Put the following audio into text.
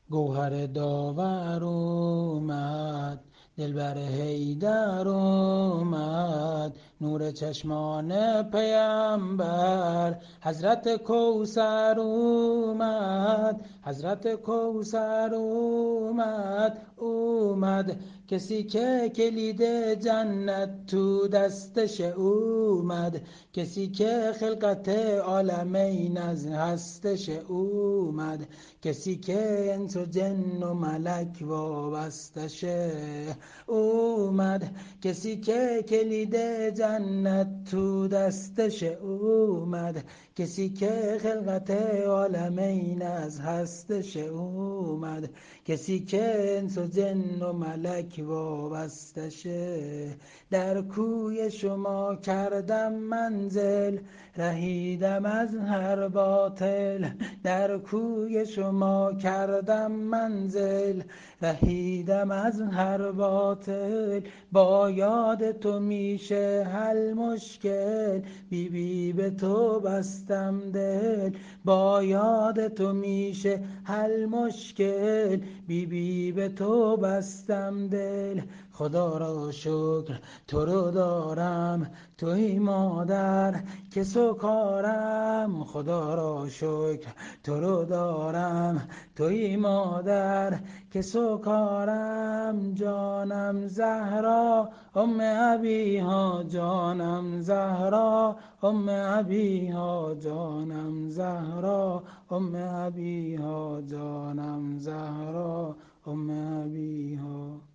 گوهر داور اومد، دلبر حیدر اومد، نور چشمان پیامبر. حضرت کوثر اومد، حضرت کوثر اومد. کسی که کلید جنت تو دستش اومد، کسی که خلقت عالمین از هستش اومد، کسی که انس و جن و ملک وابستشه اومد، کسی که کلید جنت تو دستش اومد، کسی که خلقت عالمین از هستش اومد، کسی که انس و جن و ملک وابستشه. در کوی شما کردم منزل، رهیدم از هر باطل. در کوی شما کردم منزل، رهیدم از هر باطل. با یاد تو میشه حل مشکل، بی بی به تو بستم دل. با یاد تو میشه حل مشکل، بی بی به تو بستم دل. خدا را شکر تو رو دارم، توی مادر که سوکارم. خدا را شکر تو رو دارم، توی مادر که سوکارم. جانم زهرا ام ابیها، جانم زهرا ام ابیها، جانم زهرا ام ابیها، جانم زهرا ام ابیها.